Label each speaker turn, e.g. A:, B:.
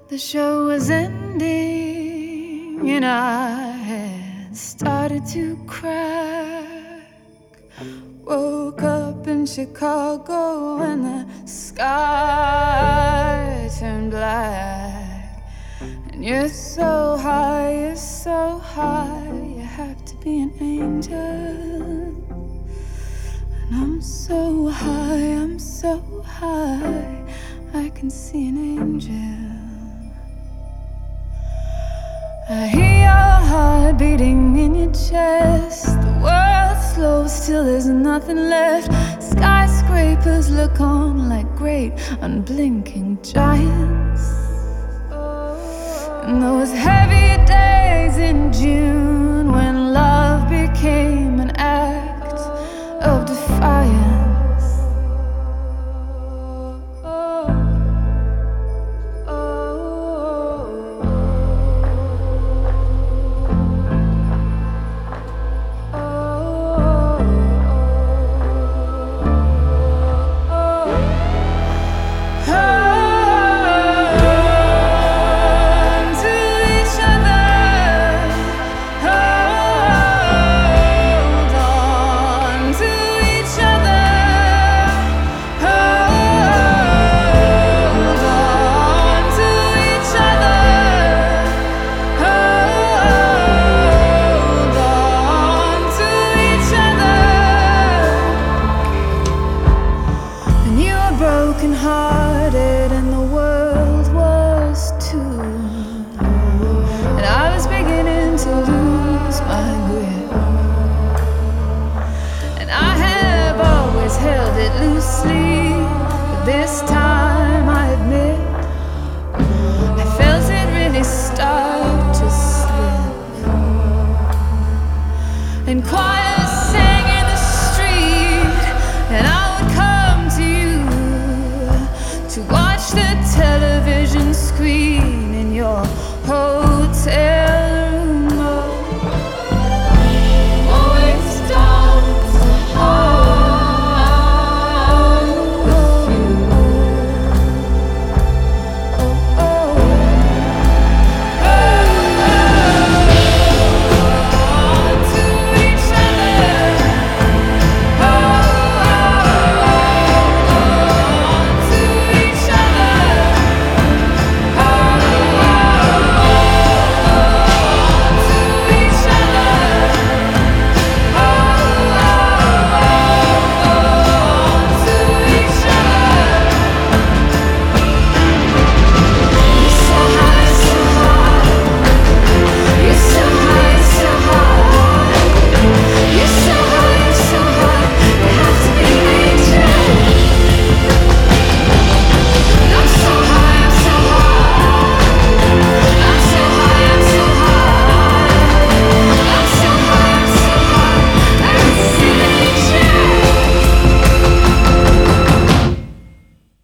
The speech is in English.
A: The show was ending and I had started to crack. Woke up in Chicago and the sky turned black. And you're so high, you have to be an angel. And I'm so high, I can see an angel. I hear your heart beating in your chest. The world slows till there's nothing left. Skyscrapers look on like great unblinking giants. And those heavy days in June when love became an act of defiance. Broken-hearted and the world was too. And I was beginning to lose my grip. And I have always held it loosely, but this time